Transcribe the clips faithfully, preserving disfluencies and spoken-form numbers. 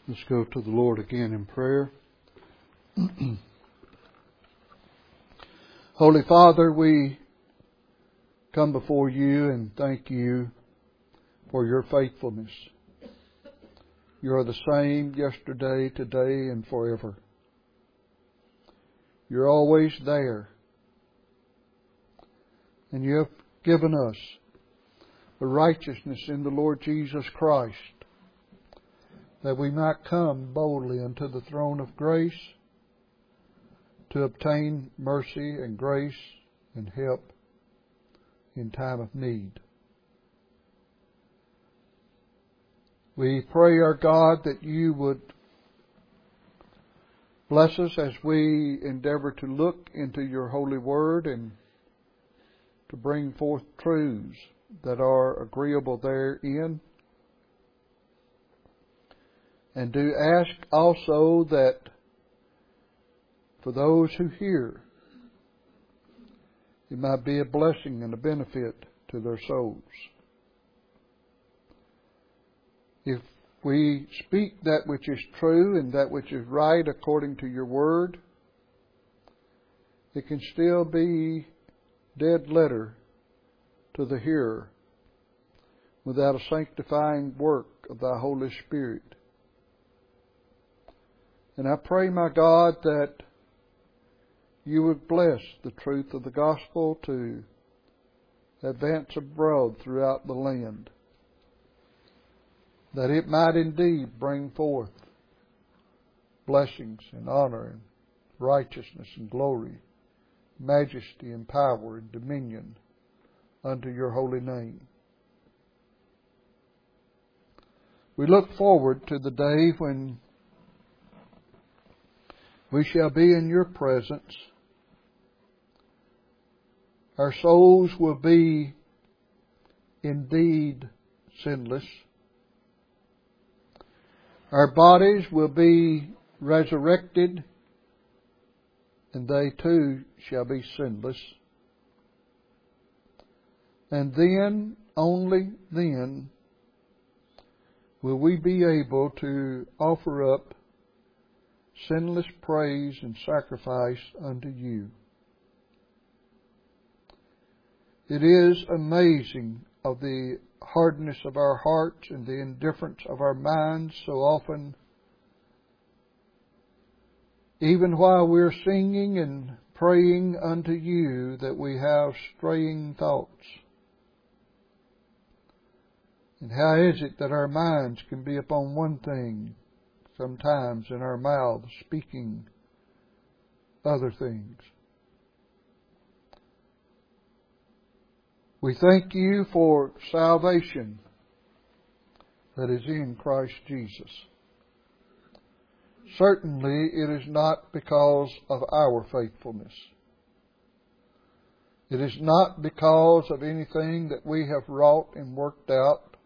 Let's go to the Lord again in prayer. Holy Father, we come before you and thank you for your faithfulness. You are the same yesterday, today, and forever. You're always there. And you have given us the righteousness in the Lord Jesus Christ, that we might come boldly unto the throne of grace to obtain mercy and grace and help in time of need. We pray, our God, that you would bless us as we endeavor to look into your holy word and to bring forth truths that are agreeable therein. And do ask also that for those who hear, it might be a blessing and a benefit to their souls. If we speak that which is true and that which is right according to your word, it can still be dead letter to the hearer without a sanctifying work of thy Holy Spirit. And I pray, my God, that you would bless the truth of the gospel to advance abroad throughout the land, that it might indeed bring forth blessings and honor and righteousness and glory, majesty and power and dominion unto your holy name. We look forward to the day when we shall be in your presence. Our souls will be indeed sinless. Our bodies will be resurrected, and they too shall be sinless. And then, only then, will we be able to offer up sinless praise and sacrifice unto you. It is amazing of the hardness of our hearts and the indifference of our minds so often. Even while we're singing and praying unto you, that we have straying thoughts. And how is it that our minds can be upon one thing, sometimes in our mouths speaking other things? We thank you for salvation that is in Christ Jesus. Certainly it is not because of our faithfulness. It is not because of anything that we have wrought and worked out.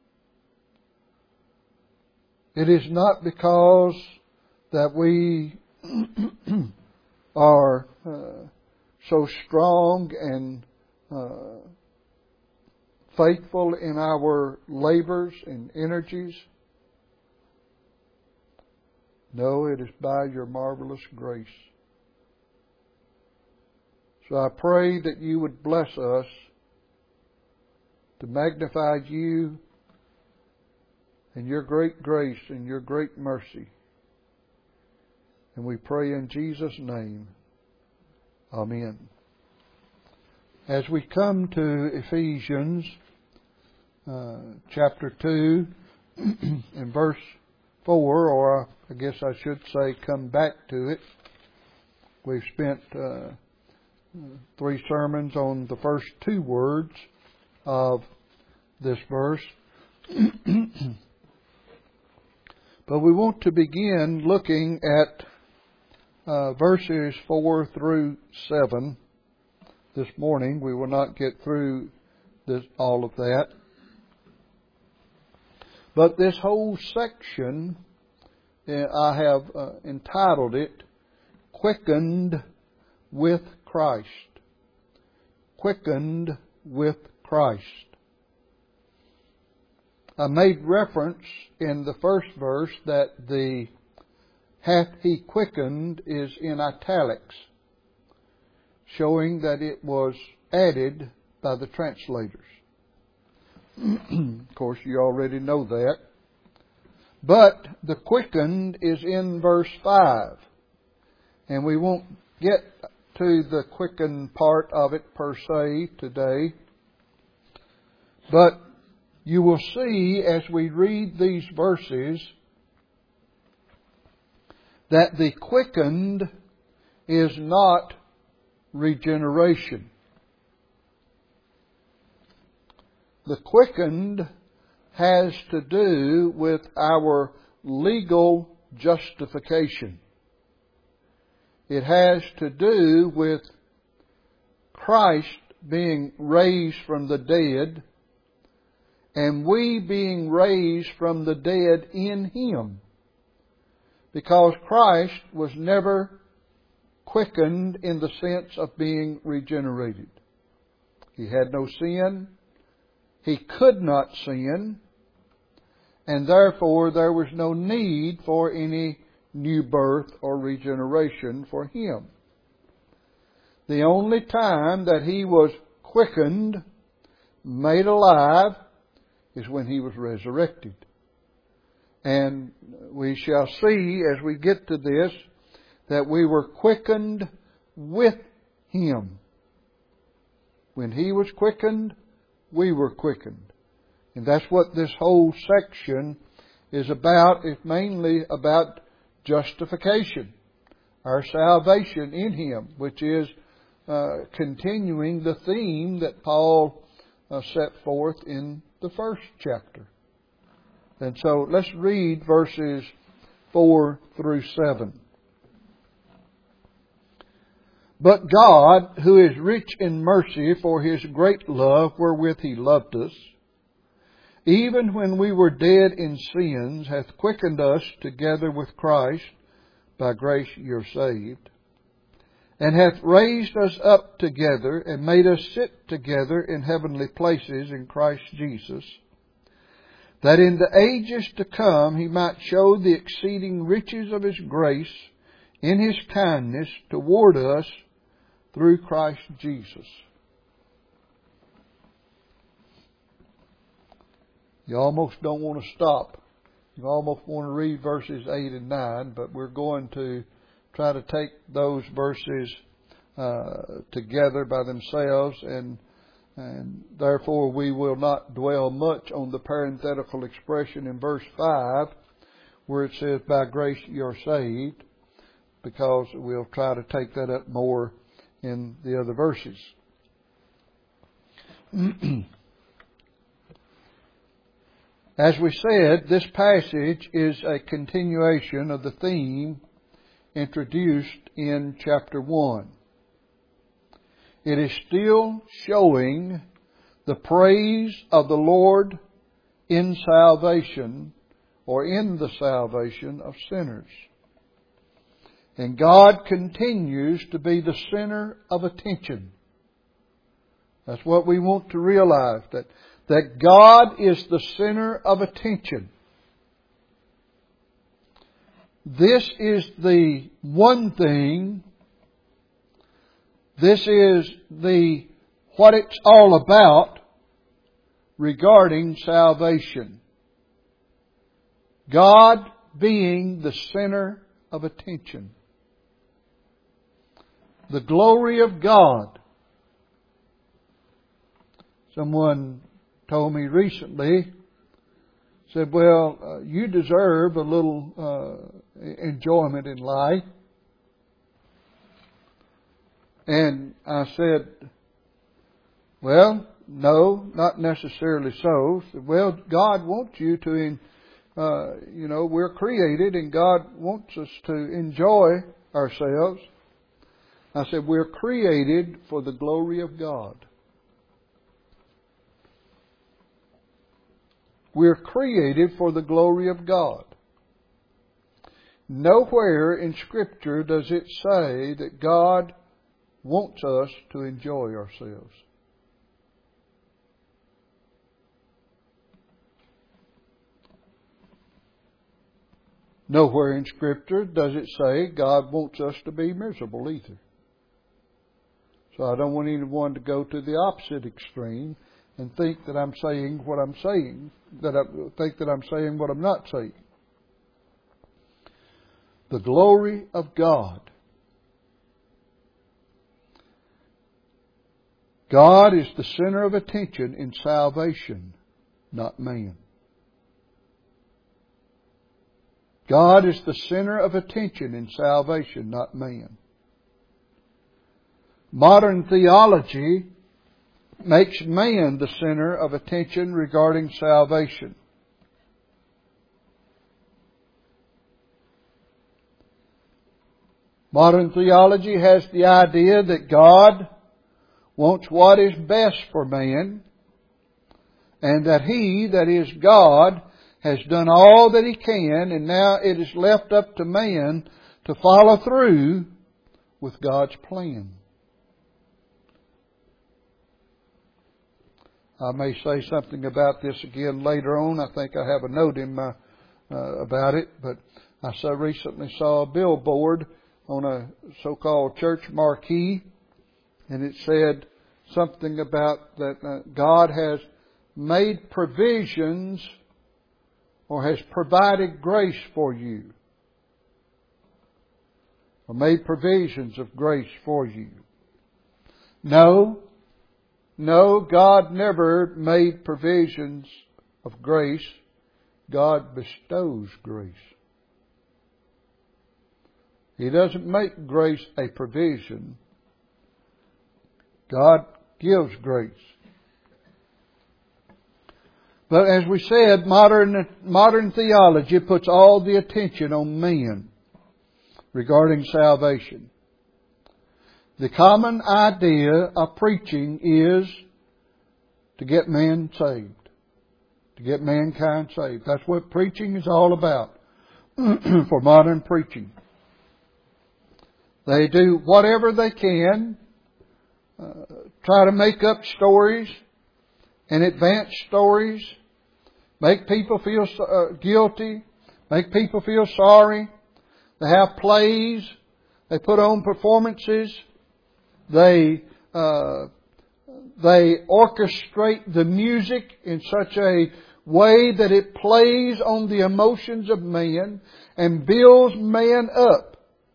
It is not because that we are uh, so strong and uh, faithful in our labors and energies. No, it is by your marvelous grace. So I pray that you would bless us to magnify you and your great grace and your great mercy. And we pray in Jesus' name. Amen. As we come to Ephesians uh, chapter two and verse four, or I guess I should say come back to it. We've spent uh, three sermons on the first two words of this verse. But we want to begin looking at uh, verses four through seven this morning. We will not get through this, all of that. But this whole section, uh, I have uh, entitled it, Quickened with Christ. Quickened with Christ. I made reference in the first verse that the hath He quickened is in italics, showing that it was added by the translators. Of course, you already know that. But the quickened is in verse five. And we won't get to the quickened part of it per se today. But you will see as we read these verses that the quickened is not regeneration. The quickened has to do with our legal justification. It has to do with Christ being raised from the dead and we being raised from the dead in Him. Because Christ was never quickened in the sense of being regenerated. He had no sin. He could not sin. And therefore there was no need for any new birth or regeneration for Him. The only time that He was quickened, made alive, is when He was resurrected. And we shall see as we get to this that we were quickened with Him. When He was quickened, we were quickened. And that's what this whole section is about. It's mainly about justification, our salvation in Him, which is uh, continuing the theme that Paul uh, set forth in the first chapter. And so let's read verses four through seven. But God, who is rich in mercy for His great love wherewith He loved us, even when we were dead in sins, hath quickened us together with Christ. By grace you're saved. And hath raised us up together and made us sit together in heavenly places in Christ Jesus, that in the ages to come He might show the exceeding riches of His grace in His kindness toward us through Christ Jesus. You almost don't want to stop. You almost want to read verses eight and nine, but we're going to try to take those verses uh, together by themselves, and and therefore we will not dwell much on the parenthetical expression in verse five where it says, by grace you're saved, because we'll try to take that up more in the other verses. As we said, this passage is a continuation of the theme introduced in chapter one. It is still showing the praise of the Lord in salvation, or in the salvation of sinners. And God continues to be the center of attention. That's what we want to realize, that that God is the center of attention. This is the one thing, this is the what it's all about regarding salvation. God being the center of attention. The glory of God. Someone told me recently, said, well, uh, you deserve a little uh, enjoyment in life. And I said, well, no, not necessarily so. I said, well, God wants you to, uh, you know, we're created and God wants us to enjoy ourselves. I said, we're created for the glory of God. We're created for the glory of God. Nowhere in Scripture does it say that God wants us to enjoy ourselves. Nowhere in Scripture does it say God wants us to be miserable either. So I don't want anyone to go to the opposite extreme and think that I'm saying what I'm saying, that I think that I'm saying what I'm not saying. The glory of God. God is the center of attention in salvation, not man. God is the center of attention in salvation, not man. Modern theology makes man the center of attention regarding salvation. Modern theology has the idea that God wants what is best for man, and that He, that is God, has done all that He can, and now it is left up to man to follow through with God's plan. I may say something about this again later on. I think I have a note in my uh, about it, but I so recently saw a billboard on a so-called church marquee, and it said something about that uh, God has made provisions or has provided grace for you, or made provisions of grace for you. No, no, God never made provisions of grace. God bestows grace. He doesn't make grace a provision. God gives grace. But as we said, modern modern theology puts all the attention on man regarding salvation. The common idea of preaching is to get man saved, to get mankind saved. That's what preaching is all about for modern preaching. They do whatever they can, uh, try to make up stories and advance stories, make people feel uh, guilty, make people feel sorry. They have plays, they put on performances, they uh, they orchestrate the music in such a way that it plays on the emotions of man and builds man up.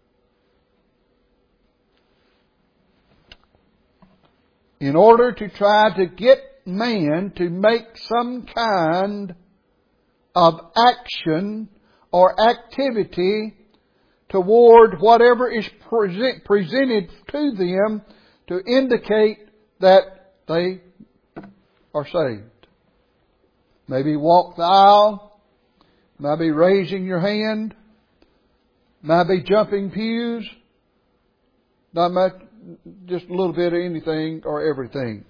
In order to try to get man to make some kind of action or activity toward whatever is present, presented to them to indicate that they are saved. Maybe walk the aisle, maybe raising your hand, maybe jumping pews, not much, just a little bit of anything or everything.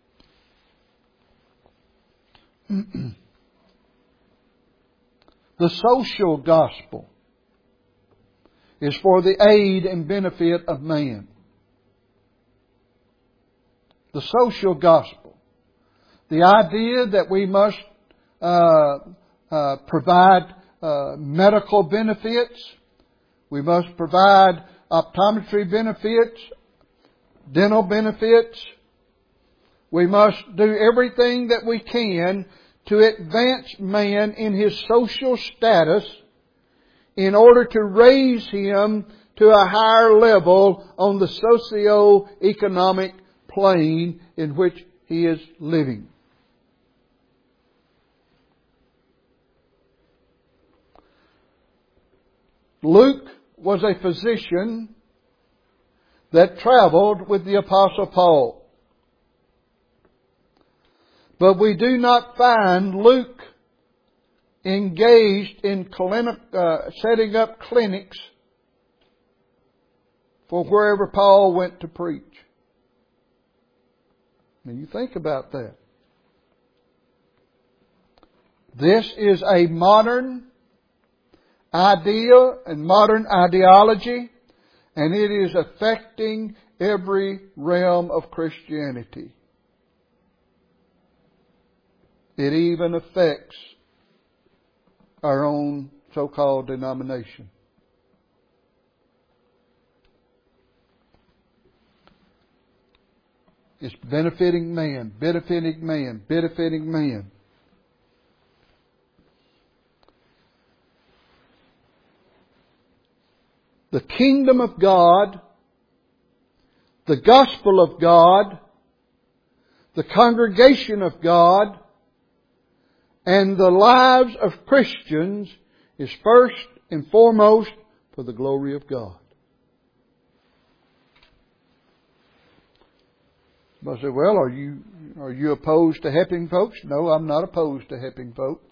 The social gospel is for the aid and benefit of man. The social gospel. The idea that we must uh, uh, provide uh, medical benefits. We must provide optometry benefits, dental benefits. We must do everything that we can to advance man in his social status in order to raise him to a higher level on the socio-economic plane in which he is living. Luke was a physician that traveled with the Apostle Paul. But we do not find Luke engaged in clinic, uh, setting up clinics for wherever Paul went to preach. Now you think about that. This is a modern idea and modern ideology, and it is affecting every realm of Christianity. It even affects our own so-called denomination. It's benefiting man, benefiting man, benefiting man. The kingdom of God, the gospel of God, the congregation of God, and the lives of Christians is first and foremost for the glory of God. I say, well, are you are you opposed to helping folks? No, I'm not opposed to helping folks.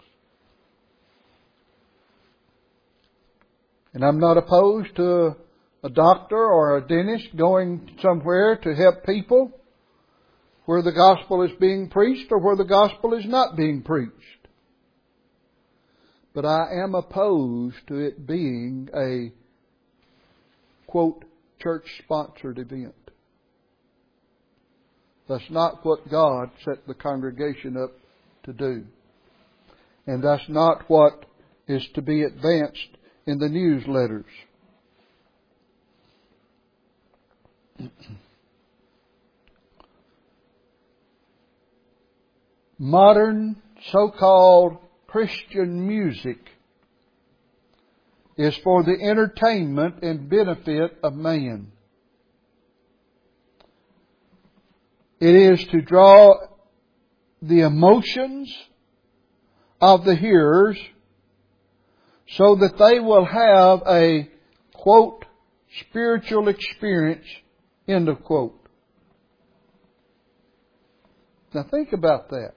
And I'm not opposed to a doctor or a dentist going somewhere to help people where the gospel is being preached or where the gospel is not being preached. But I am opposed to it being a, quote, church-sponsored event. That's not what God set the congregation up to do. And that's not what is to be advanced in the newsletters. Modern so-called Christian music is for the entertainment and benefit of man. It is to draw the emotions of the hearers so that they will have a, quote, spiritual experience, end of quote. Now think about that.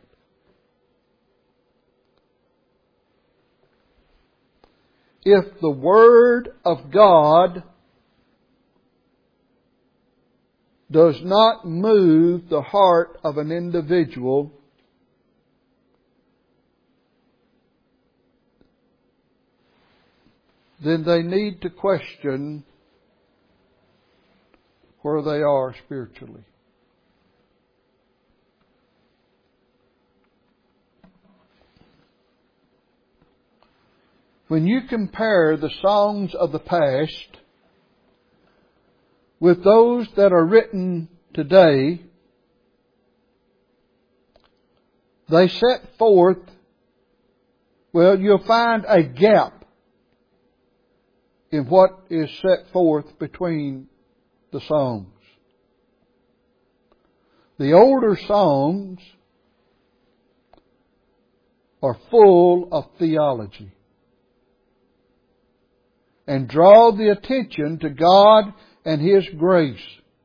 If the Word of God does not move the heart of an individual, then they need to question where they are spiritually. When you compare the songs of the past with those that are written today, they set forth, well, you'll find a gap in what is set forth between the songs. The older songs are full of theology and draw the attention to God and His grace.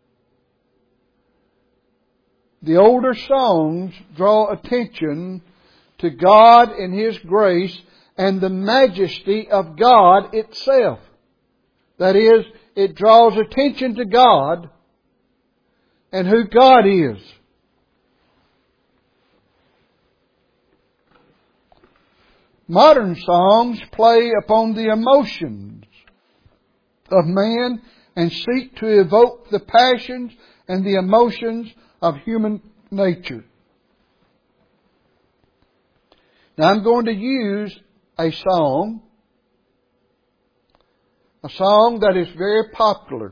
The older songs draw attention to God and His grace and the majesty of God itself. That is, it draws attention to God and who God is. Modern songs play upon the emotions of man and seek to evoke the passions and the emotions of human nature. Now I'm going to use a song, a song that is very popular,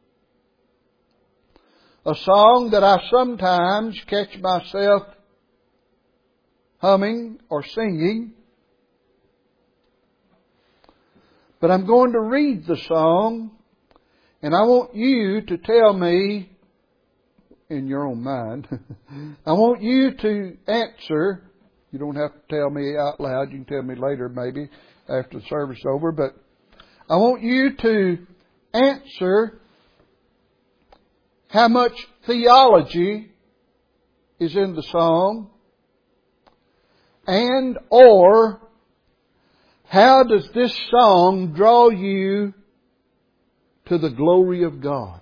a song that I sometimes catch myself humming or singing. But I'm going to read the song, and I want you to tell me, in your own mind, I want you to answer. You don't have to tell me out loud. You can tell me later maybe after the service is over. But I want you to answer how much theology is in the song, and or how does this song draw you to the glory of God?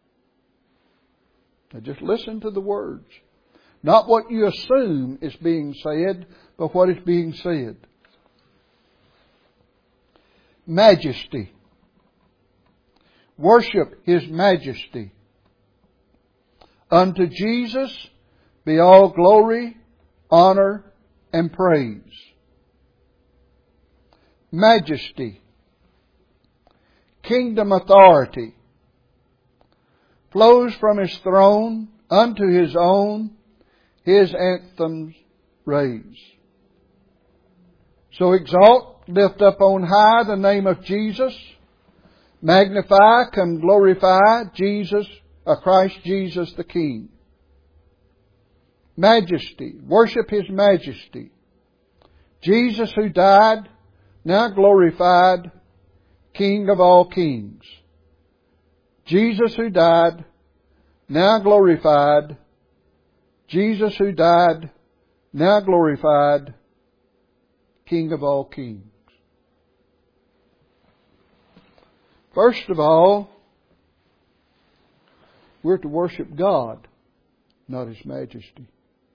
Now just listen to the words. Not what you assume is being said, but what is being said. Majesty. Worship His majesty. Unto Jesus be all glory, honor, and praise. majesty, kingdom authority flows from His throne unto His own, His anthems raise. So exalt, lift up on high the name of Jesus. Magnify, come glorify Jesus, uh, Christ Jesus the King. Majesty, worship His majesty. Jesus who died, now glorified, King of all kings. Jesus who died, now glorified. Jesus who died, now glorified, King of all kings. First of all, we're to worship God, not His majesty.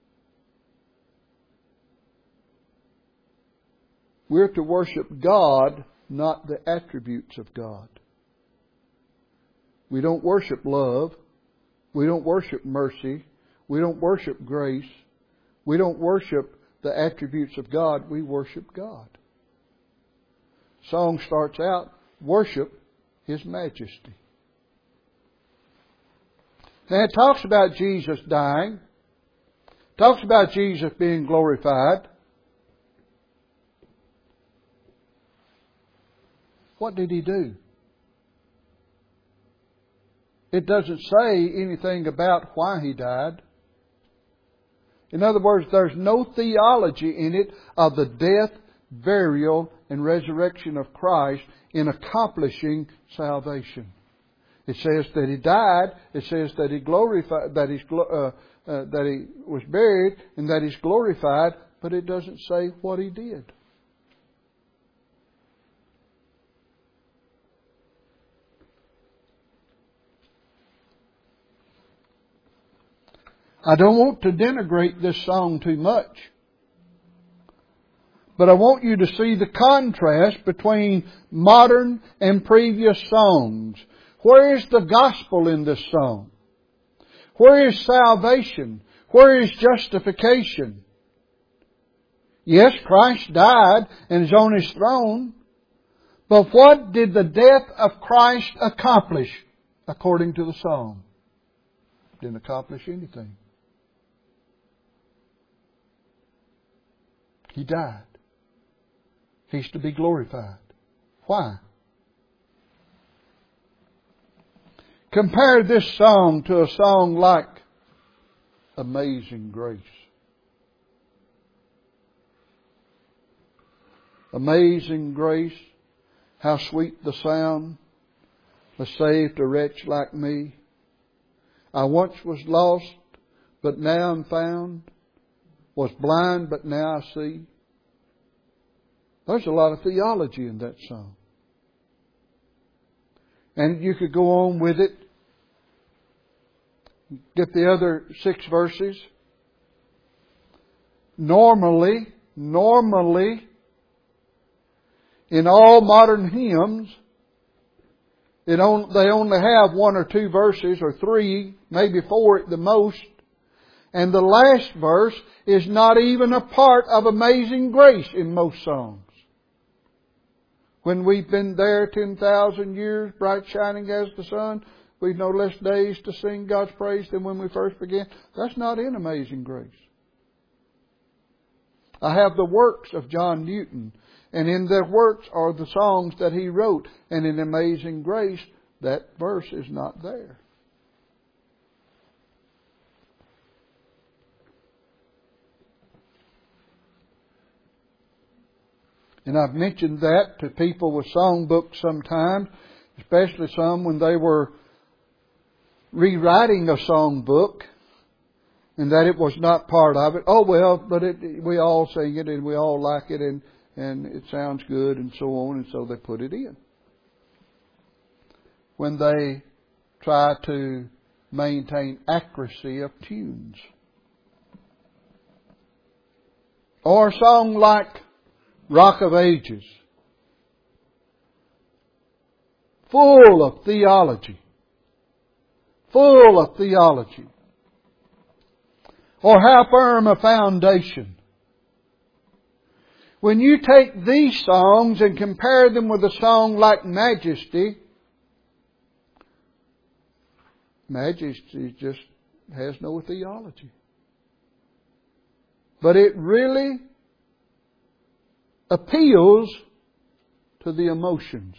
We're to worship God, not the attributes of God. We don't worship love. We don't worship mercy. We don't worship grace. We don't worship the attributes of God. We worship God. Song starts out, worship His majesty. Now it talks about Jesus dying. It talks about Jesus being glorified. What did He do? It doesn't say anything about why He died. In other words, there's no theology in it of the death, burial, and resurrection of Christ in accomplishing salvation. It says that He died. It says that He glorified, that He's uh, uh, that He was buried, and that He's glorified. But it doesn't say what He did. I don't want to denigrate this song too much, but I want you to see the contrast between modern and previous songs. Where is the gospel in this song? Where is salvation? Where is justification? Yes, Christ died and is on His throne, but what did the death of Christ accomplish according to the song? Didn't accomplish anything. He died. He's to be glorified. Why? Compare this song to a song like Amazing Grace. Amazing grace, how sweet the sound that saved a wretch like me. I once was lost, but now am found. Was blind, but now I see. There's a lot of theology in that song. And you could go on with it. Get the other six verses. Normally, normally, in all modern hymns, it on, they only have one or two verses, or three, maybe four at the most. And the last verse is not even a part of Amazing Grace in most songs. When we've been there ten thousand years, bright shining as the sun, we've no less days to sing God's praise than when we first began. That's not in Amazing Grace. I have the works of John Newton, and in their works are the songs that he wrote. And in Amazing Grace, that verse is not there. And I've mentioned that to people with songbooks sometimes, especially some when they were rewriting a songbook, and that it was not part of it. Oh well, but it, we all sing it and we all like it and, and it sounds good and so on, and so they put it in. When they try to maintain accuracy of tunes. Or a song like Rock of Ages, full of theology, full of theology. Or how firm a foundation. when you take these songs and compare them with a song like Majesty, Majesty just has no theology. But it really appeals to the emotions.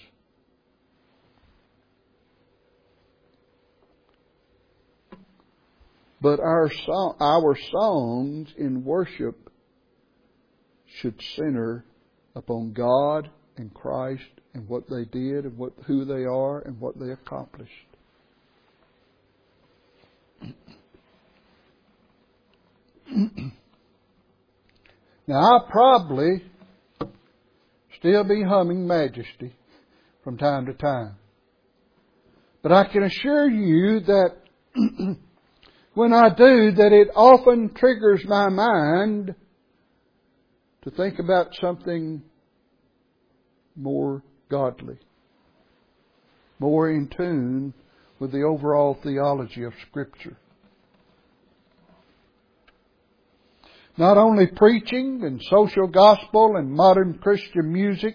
But our song, our songs in worship should center upon God and Christ and what they did and what who they are and what they accomplished. Now, I'll probably still be humming Majesty from time to time. But I can assure you that when I do, that it often triggers my mind to think about something more godly, more in tune with the overall theology of Scripture. Not only preaching and social gospel and modern Christian music,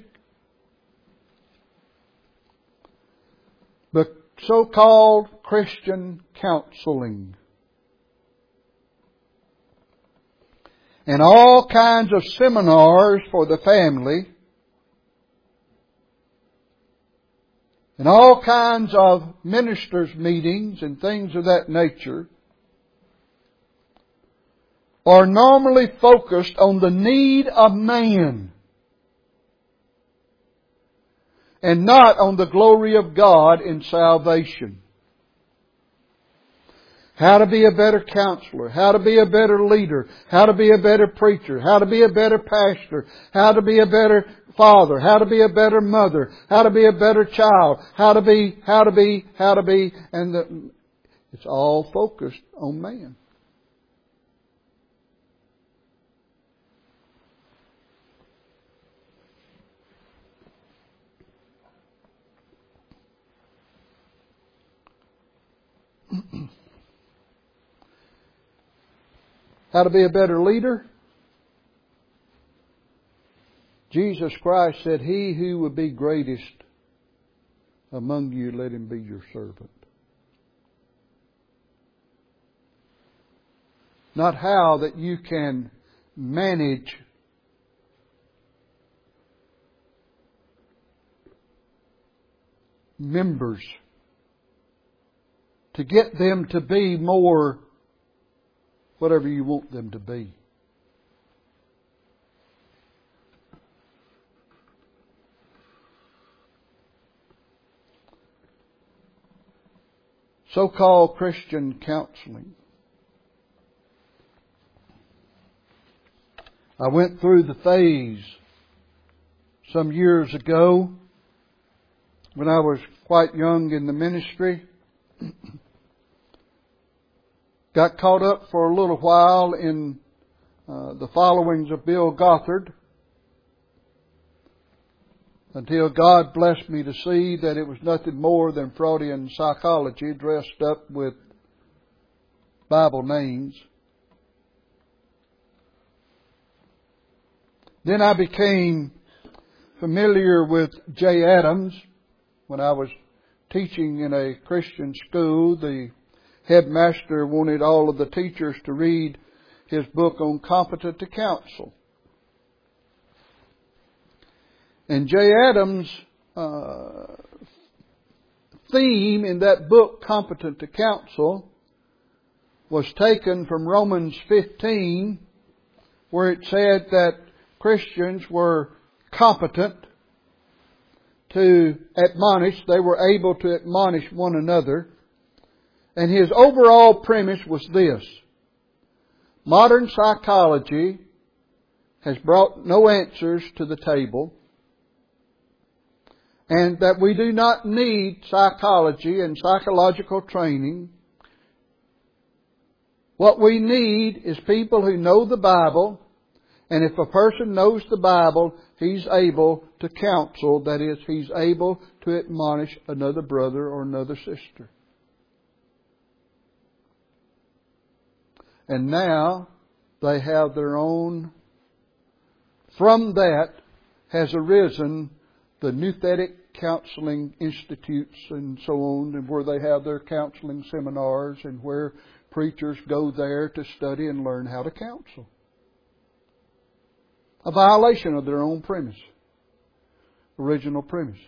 but so-called Christian counseling. And all kinds of seminars for the family. And all kinds of ministers' meetings and things of that nature are normally focused on the need of man and not on the glory of God in salvation. How to be a better counselor, how to be a better leader, how to be a better preacher, how to be a better pastor, how to be a better father, how to be a better mother, how to be a better child, how to be, how to be, how to be, and the, it's all focused on man. How to be a better leader? Jesus Christ said, "He who would be greatest among you, let him be your servant." Not how that you can manage members to get them to be more whatever you want them to be. So-called Christian counseling. I went through the phase some years ago when I was quite young in the ministry. Got caught up for a little while in uh, the followings of Bill Gothard until God blessed me to see that it was nothing more than Freudian psychology dressed up with Bible names. Then I became familiar with Jay Adams when I was teaching in a Christian school. The headmaster wanted all of the teachers to read his book on Competent to Counsel. And Jay Adams' uh, theme in that book, Competent to Counsel, was taken from Romans fifteen, where it said that Christians were competent to admonish. They were able to admonish one another. And his overall premise was this: modern psychology has brought no answers to the table, and that we do not need psychology and psychological training. What we need is people who know the Bible, and if a person knows the Bible, he's able to counsel, that is, he's able to admonish another brother or another sister. And now they have their own from that has arisen the Nouthetic Counseling Institutes and so on, and where they have their counseling seminars and where preachers go there to study and learn how to counsel. A violation of their own premise, original premise.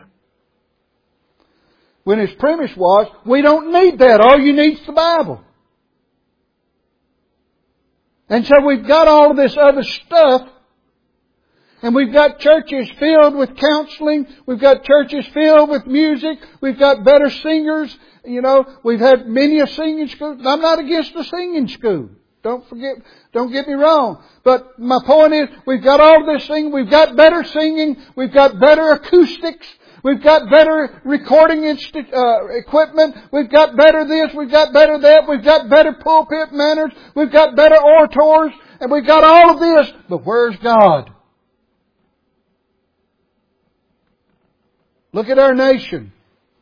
When his premise was, we don't need that. All you need is the Bible. And so we've got all of this other stuff. And we've got churches filled with counseling. We've got churches filled with music. We've got better singers. You know, we've had many a singing school. I'm not against the singing school. Don't forget, don't get me wrong. But my point is, we've got all this singing. We've got better singing. We've got better acoustics. We've got better recording insti- uh, equipment. We've got better this. We've got better that. We've got better pulpit manners. We've got better orators. And we've got all of this. But where's God? Look at our nation.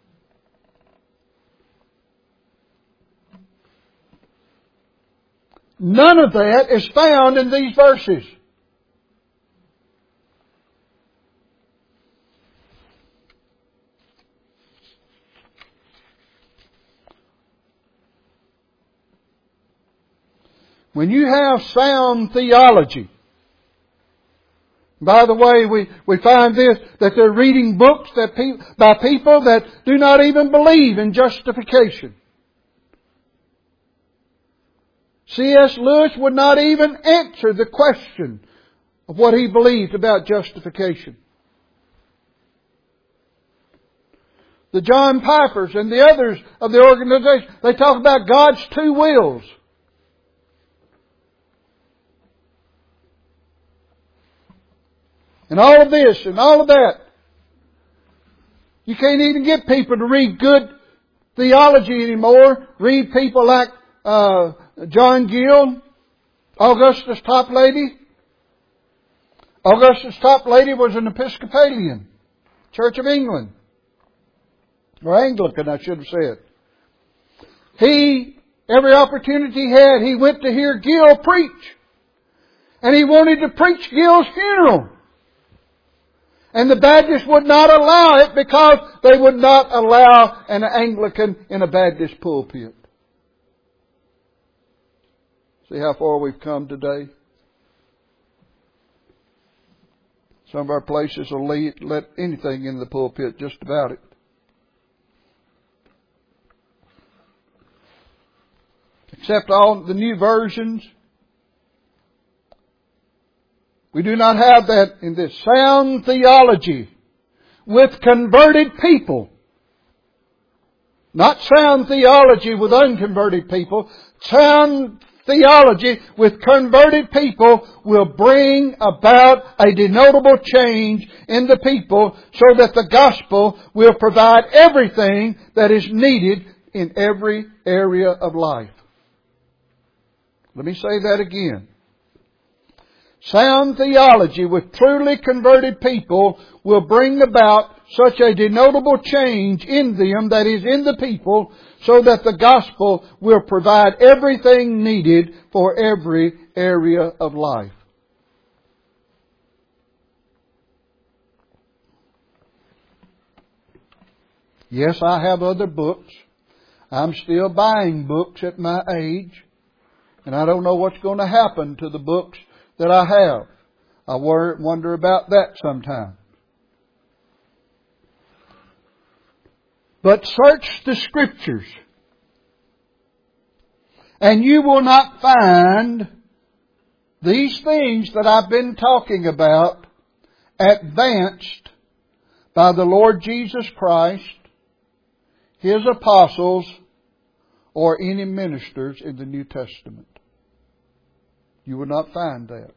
None of that is found in these verses. When you have sound theology, by the way, we, we find this, that they're reading books that pe- by people that do not even believe in justification. C S Lewis would not even answer the question of what he believed about justification. The John Pipers and the others of the organization, they talk about God's two wills. And all of this and all of that. You can't even get people to read good theology anymore. Read people like uh, John Gill, Augustus Toplady. Augustus Toplady was an Episcopalian, Church of England. Or Anglican, I should have said. He, every opportunity he had, he went to hear Gill preach. And he wanted to preach Gill's funeral. And the Baptists would not allow it because they would not allow an Anglican in a Baptist pulpit. See how far we've come today? Some of our places will let anything in the pulpit, just about it. Except all the new versions. We do not have that in this sound theology with converted people. Not sound theology with unconverted people. Sound theology with converted people will bring about a denotable change in the people so that the gospel will provide everything that is needed in every area of life. Let me say that again. Sound theology with truly converted people will bring about such a denotable change in them, that is in the people, so that the gospel will provide everything needed for every area of life. Yes, I have other books. I'm still buying books at my age. And I don't know what's going to happen to the books that I have. I wonder about that sometime. But search the Scriptures, and you will not find these things that I've been talking about advanced by the Lord Jesus Christ, His apostles, or any ministers in the New Testament. You will not find that.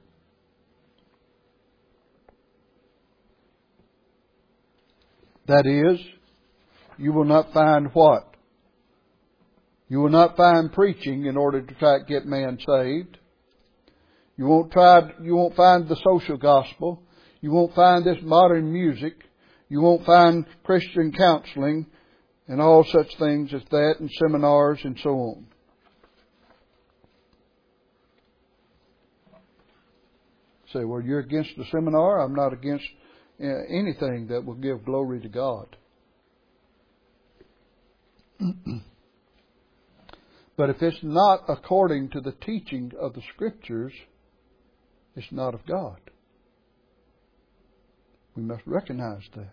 That is, you will not find what? You will not find preaching in order to try to get man saved. You won't try, you won't find the social gospel. You won't find this modern music. You won't find Christian counseling and all such things as that, and seminars and so on. Say, well, you're against the seminar. I'm not against uh, anything that will give glory to God. But if it's not according to the teaching of the Scriptures, it's not of God. We must recognize that.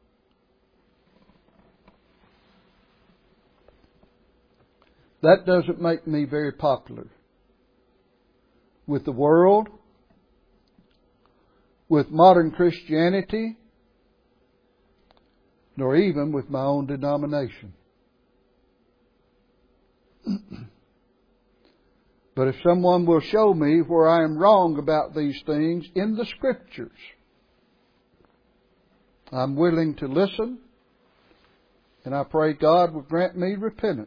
That doesn't make me very popular with the world, with modern Christianity, nor even with my own denomination. But if someone will show me where I am wrong about these things in the Scriptures, I'm willing to listen, and I pray God will grant me repentance.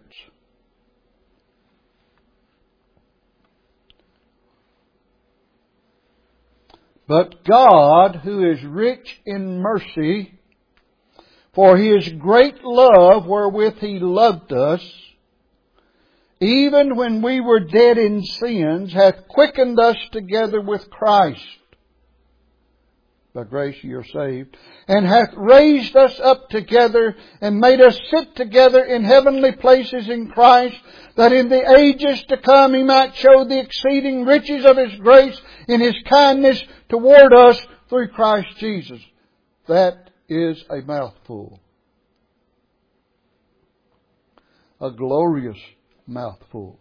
But God, who is rich in mercy, for His great love wherewith He loved us, even when we were dead in sins, hath quickened us together with Christ. By grace ye are saved. And hath raised us up together and made us sit together in heavenly places in Christ, that in the ages to come He might show the exceeding riches of His grace in His kindness toward us through Christ Jesus. That is a mouthful. A glorious mouthful.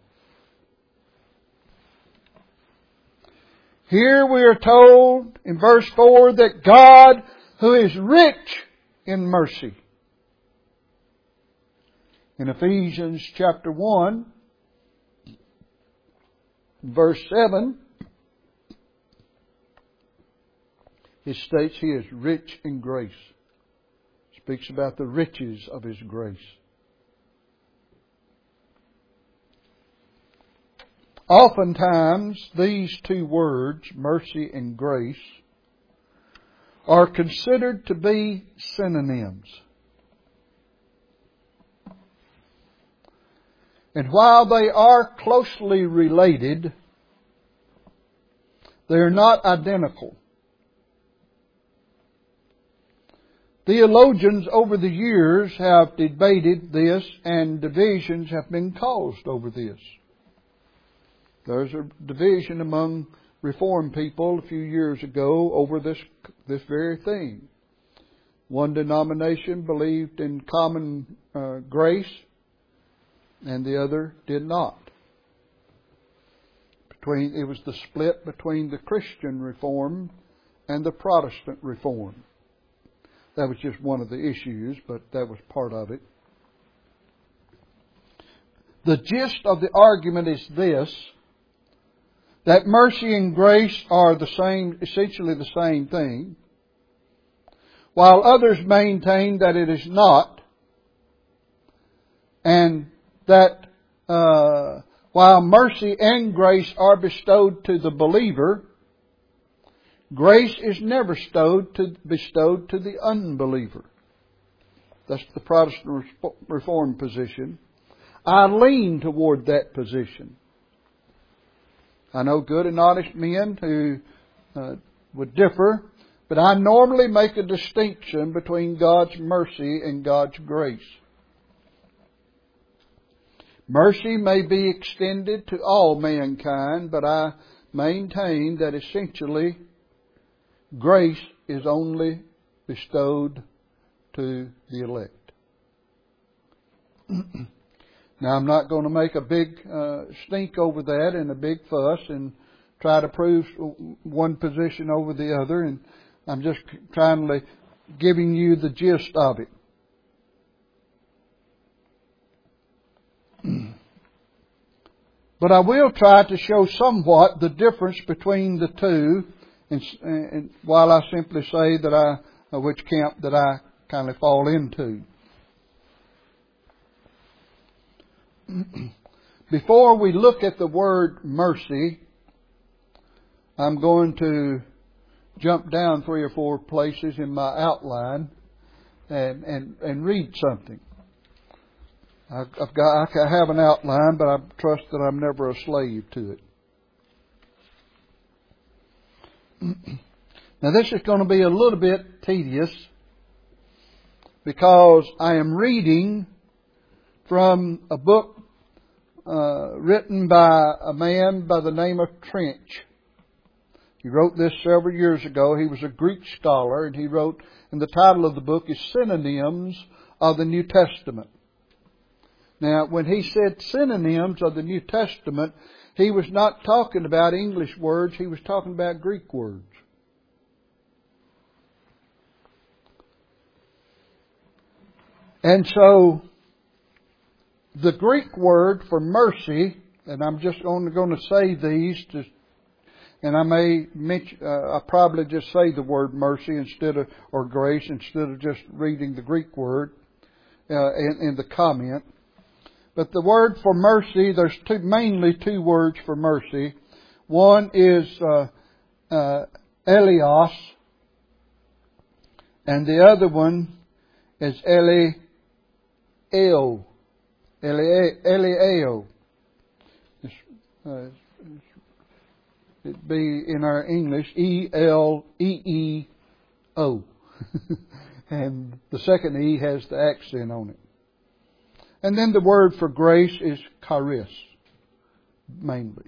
Here we are told in verse four that God, who is rich in mercy. In Ephesians chapter one, verse seven, it states He is rich in grace. It speaks about the riches of His grace. Oftentimes, these two words, mercy and grace, are considered to be synonyms. And while they are closely related, they are not identical. Theologians over the years have debated this, and divisions have been caused over this. There's a division among Reformed people a few years ago over this this very thing. One denomination believed in common uh, grace, and the other did not. Between it was the split between the Christian Reform and the Protestant Reform. That was just one of the issues, but that was part of it. The gist of the argument is this: that mercy and grace are the same, essentially the same thing, while others maintain that it is not, and that uh, while mercy and grace are bestowed to the believer, grace is never bestowed to, bestowed to the unbeliever. That's the Protestant Reformed position. I lean toward that position. I know good and honest men who uh, would differ, but I normally make a distinction between God's mercy and God's grace. Mercy may be extended to all mankind, but I maintain that essentially grace is only bestowed to the elect. Now, I'm not going to make a big uh, stink over that and a big fuss and try to prove one position over the other. And I'm just kindly giving you the gist of it. But I will try to show somewhat the difference between the two, and, and while I simply say that I, uh, which camp that I kind of fall into. Before we look at the word mercy, I'm going to jump down three or four places in my outline and, and, and read something. I've got, I have an outline, but I trust that I'm never a slave to it. Now this is going to be a little bit tedious because I am reading from a book uh, written by a man by the name of Trench. He wrote this several years ago. He was a Greek scholar, and he wrote, and the title of the book is Synonyms of the New Testament. Now, when he said synonyms of the New Testament, he was not talking about English words, he was talking about Greek words. And so, the Greek word for mercy, and I'm just only going to say these, to, and I may mention, uh, I probably just say the word mercy instead of, or grace, instead of just reading the Greek word uh, in, in the comment. But the word for mercy, there's two, mainly two words for mercy. One is uh, uh, Elios, and the other one is Elieo. Elieo. Uh, it'd be in our English E L E E O. And the second E has the accent on it. And then the word for grace is charis, mainly.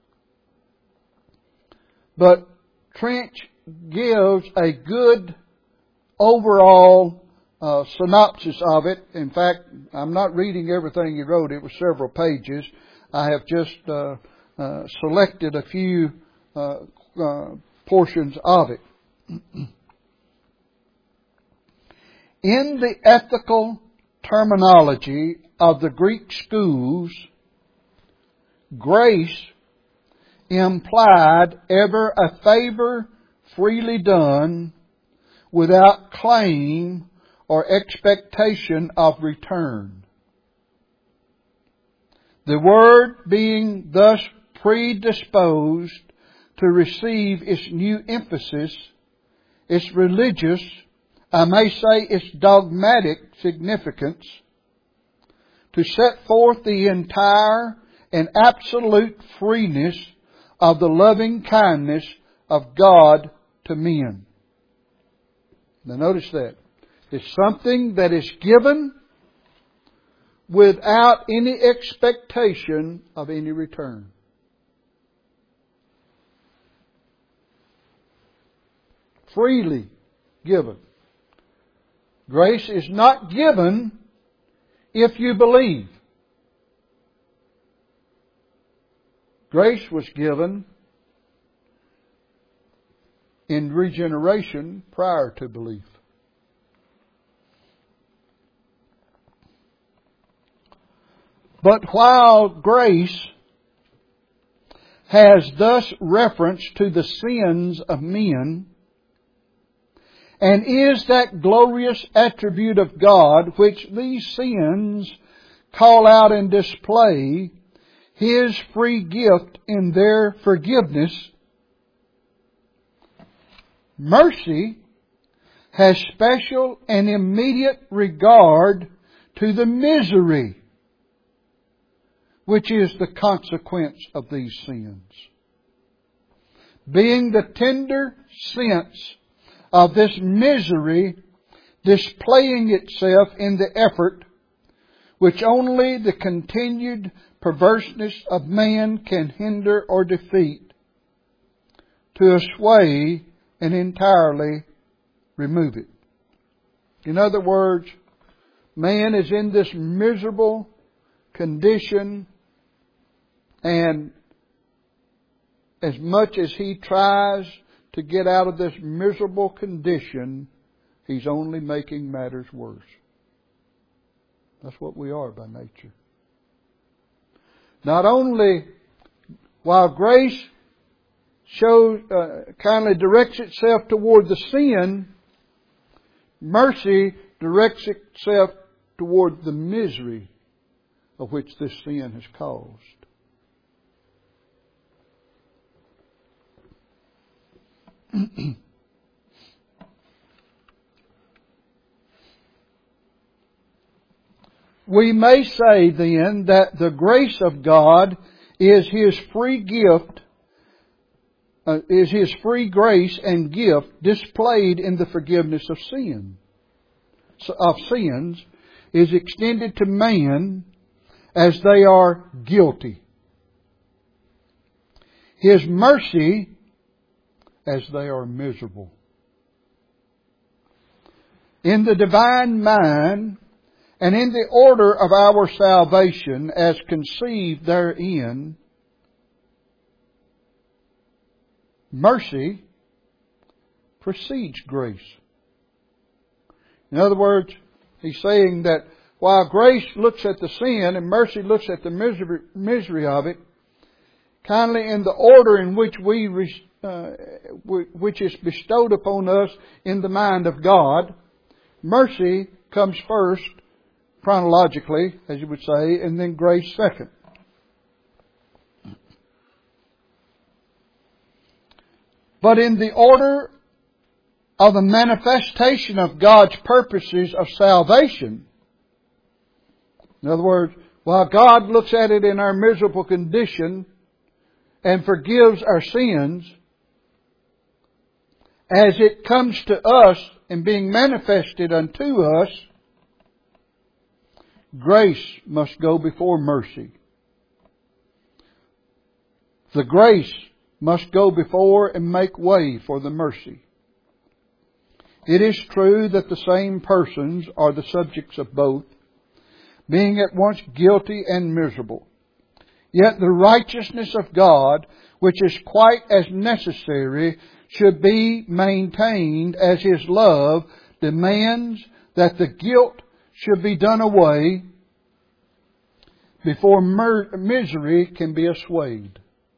But Trench gives a good overall uh, synopsis of it. In fact, I'm not reading everything he wrote. It was several pages. I have just uh, uh, selected a few uh, uh, portions of it. In the ethical terminology of the Greek schools, grace implied ever a favor freely done without claim or expectation of return. The word being thus predisposed to receive its new emphasis, its religious, I may say its dogmatic significance, to set forth the entire and absolute freeness of the loving kindness of God to men. Now notice that. It's something that is given without any expectation of any return. Freely given. Grace is not given if you believe. Grace was given in regeneration prior to belief. But while grace has thus reference to the sins of men, and is that glorious attribute of God which these sins call out and display His free gift in their forgiveness, mercy has special and immediate regard to the misery which is the consequence of these sins. Being the tender sense of this misery displaying itself in the effort which only the continued perverseness of man can hinder or defeat, to assuage and entirely remove it. In other words, man is in this miserable condition, and as much as he tries to get out of this miserable condition, he's only making matters worse. That's what we are by nature. Not only while grace shows, uh, kindly directs itself toward the sin, mercy directs itself toward the misery of which this sin has caused. We may say then that the grace of God is His free gift uh, is His free grace and gift displayed in the forgiveness of sin, of sins, is extended to man as they are guilty. His mercy as they are miserable. In the divine mind and in the order of our salvation as conceived therein, mercy precedes grace. In other words, he's saying that while grace looks at the sin and mercy looks at the misery, misery of it, kindly in the order in which we uh, which is bestowed upon us in the mind of God, mercy comes first, chronologically, as you would say, and then grace second. But in the order of the manifestation of God's purposes of salvation, in other words, while God looks at it in our miserable condition and forgives our sins, as it comes to us and being manifested unto us, grace must go before mercy. The grace must go before and make way for the mercy. It is true that the same persons are the subjects of both, being at once guilty and miserable. Yet the righteousness of God, which is quite as necessary, should be maintained as His love demands that the guilt should be done away before mer- misery can be assuaged.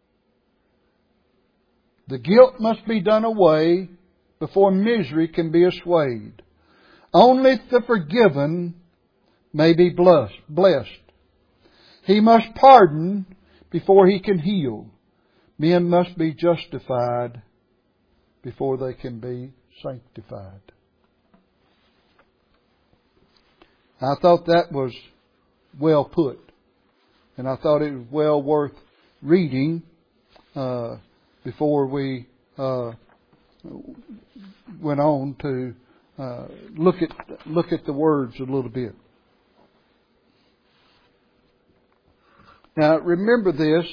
The guilt must be done away before misery can be assuaged. Only the forgiven may be blessed. blessed. He must pardon before he can heal. Men must be justified before they can be sanctified. I thought that was well put. And I thought it was well worth reading uh, before we uh, went on to uh, look at look at the words a little bit. Now remember this: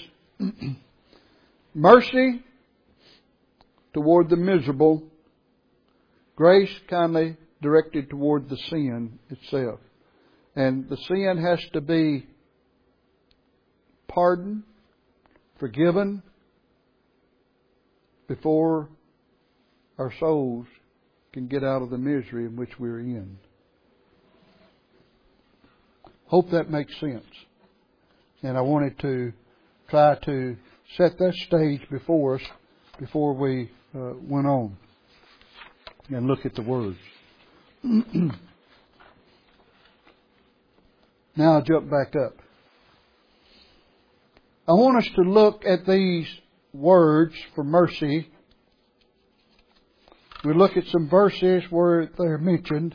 mercy toward the miserable, grace kindly directed toward the sin itself. And the sin has to be pardoned, forgiven, before our souls can get out of the misery in which we're in. Hope that makes sense. And I wanted to try to set that stage before us before we uh, went on and look at the words. Now I'll jump back up. I want us to look at these words for mercy. We look at some verses where they're mentioned.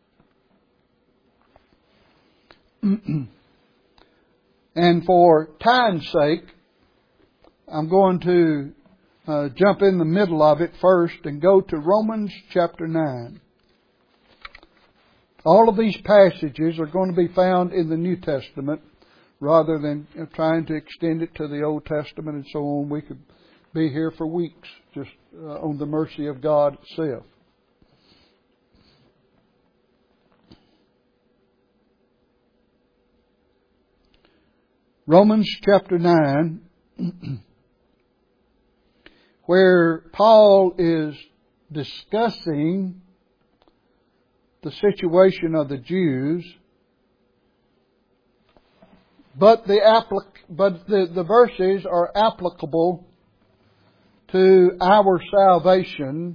And for time's sake, I'm going to uh, jump in the middle of it first and go to Romans chapter nine. All of these passages are going to be found in the New Testament rather than trying to extend it to the Old Testament and so on. We could be here for weeks just uh, on the mercy of God itself. Romans chapter nine, where Paul is discussing the situation of the Jews, but the applic- but the, the verses are applicable to our salvation,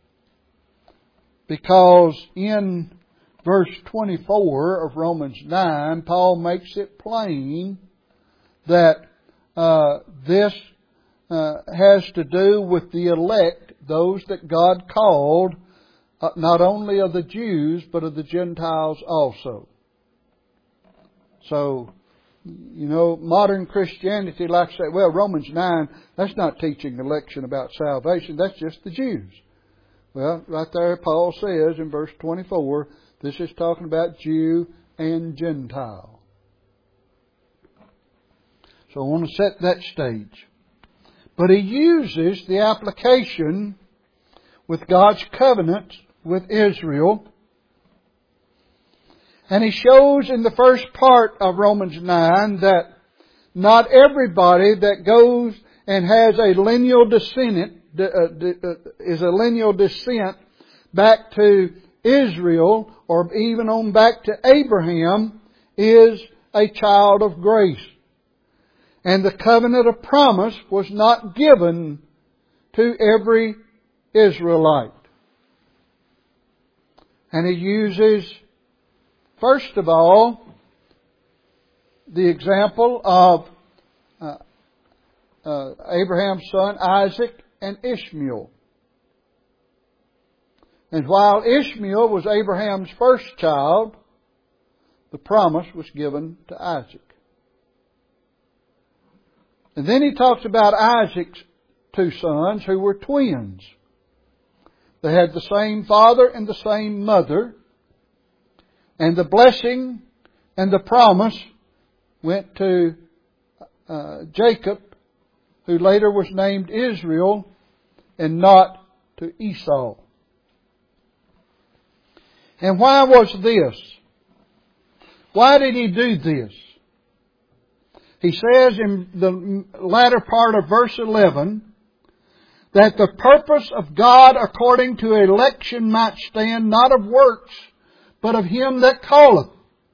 because in verse twenty-four of Romans nine, Paul makes it plain that uh, this uh, has to do with the elect, those that God called, uh, not only of the Jews, but of the Gentiles also. So, You know, modern Christianity likes to say, well, Romans nine, that's not teaching election about salvation. That's just the Jews. Well, right there Paul says in verse twenty-four, this is talking about Jew and Gentile. So I want to set that stage. But he uses the application with God's covenant with Israel. And he shows in the first part of Romans nine that not everybody that goes and has a lineal descendant, is a lineal descent back to Israel or even on back to Abraham is a child of grace. And the covenant of promise was not given to every Israelite. And he uses, first of all, the example of uh, uh, Abraham's son Isaac and Ishmael. And while Ishmael was Abraham's first child, the promise was given to Isaac. And then he talks about Isaac's two sons who were twins. They had the same father and the same mother. And the blessing and the promise went to uh, Jacob, who later was named Israel, and not to Esau. And why was this? Why did he do this? He says in the latter part of verse eleven that the purpose of God according to election might stand not of works, but of him that calleth.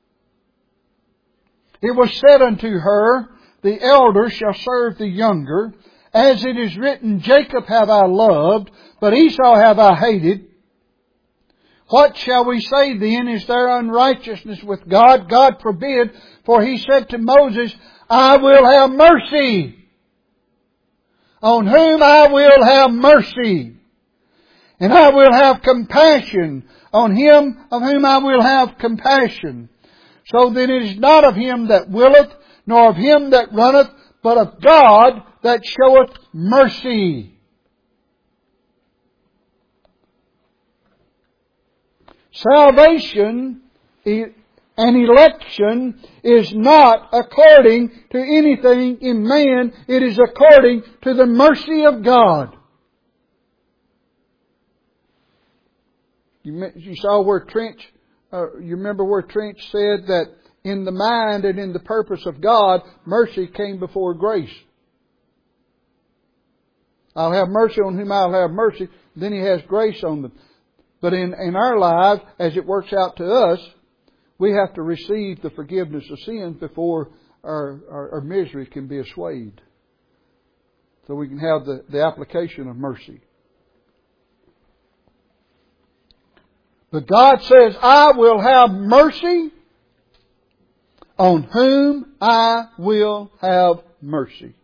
It was said unto her, the elder shall serve the younger. As it is written, Jacob have I loved, but Esau have I hated. What shall we say then? Is there unrighteousness with God? God forbid. For he said to Moses, I will have mercy on whom I will have mercy. And I will have compassion on him of whom I will have compassion. So that it is not of him that willeth, nor of him that runneth, but of God that showeth mercy. Salvation and election is not according to anything in man. It is according to the mercy of God. You, you saw where Trench, uh, you remember where Trench said that in the mind and in the purpose of God, mercy came before grace. I'll have mercy on whom I'll have mercy. Then He has grace on them. But in, in our lives, as it works out to us, we have to receive the forgiveness of sins before our, our, our misery can be assuaged. So we can have the, the application of mercy. But God says, I will have mercy on whom I will have mercy.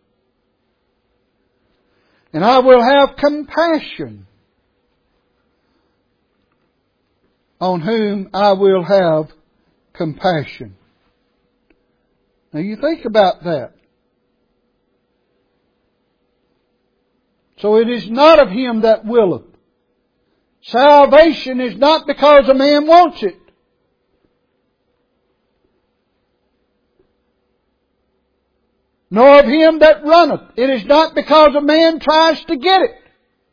And I will have compassion on whom I will have compassion. Now you think about that. So it is not of him that willeth. Salvation is not because a man wants it. Nor of him that runneth. It is not because a man tries to get it.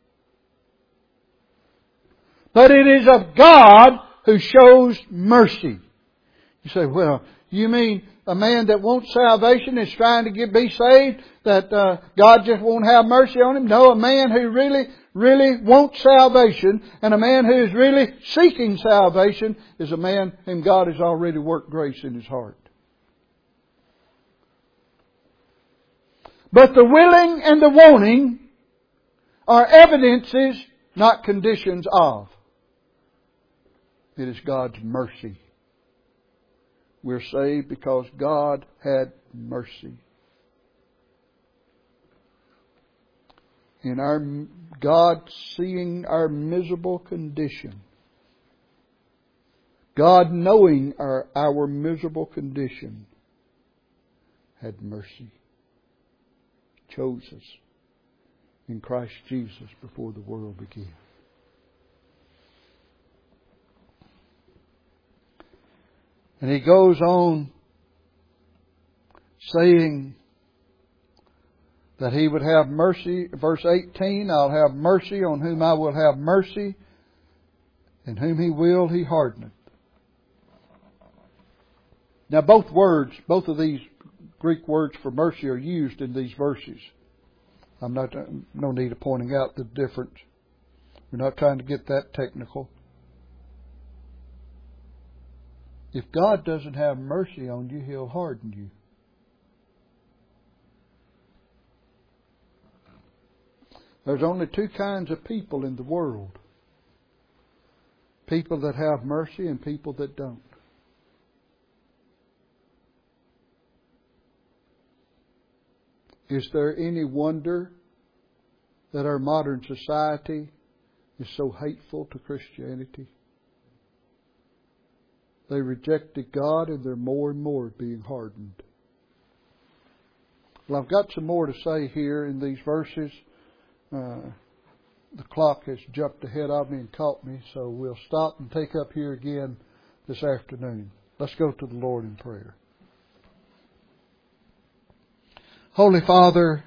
But it is of God who shows mercy. You say, well, you mean a man that wants salvation is trying to get be saved, that uh, God just won't have mercy on him? No, a man who really, really wants salvation and a man who is really seeking salvation is a man whom God has already worked grace in his heart. But the willing and the wanting are evidences, not conditions of. It is God's mercy. We're saved because God had mercy. In our God seeing our miserable condition, God knowing our, our miserable condition, had mercy. He chose us in Christ Jesus before the world began. And he goes on saying that he would have mercy. Verse eighteen, I'll have mercy on whom I will have mercy, and whom he will he hardeneth. Now both words, both of these Greek words for mercy are used in these verses. I'm not, no need of pointing out the difference. We're not trying to get that technical. If God doesn't have mercy on you, He'll harden you. There's only two kinds of people in the world. People that have mercy and people that don't. Is there any wonder that our modern society is so hateful to Christianity? They rejected God and they're more and more being hardened. Well, I've got some more to say here in these verses. Uh, the clock has jumped ahead of me and caught me, so we'll stop and take up here again this afternoon. Let's go to the Lord in prayer. Holy Father,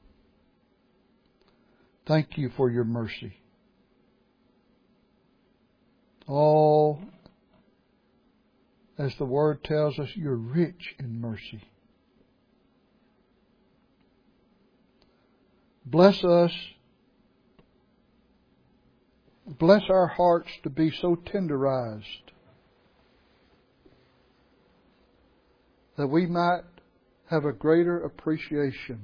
thank you for your mercy. Oh, as the Word tells us, you're rich in mercy. Bless us. Bless our hearts to be so tenderized that we might have a greater appreciation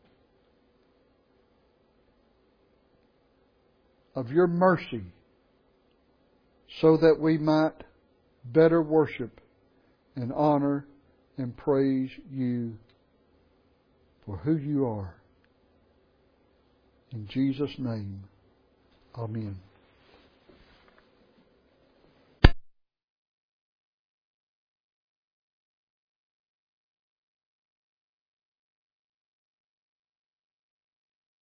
of your mercy, so that we might better worship and honor and praise you for who you are. In Jesus' name, amen.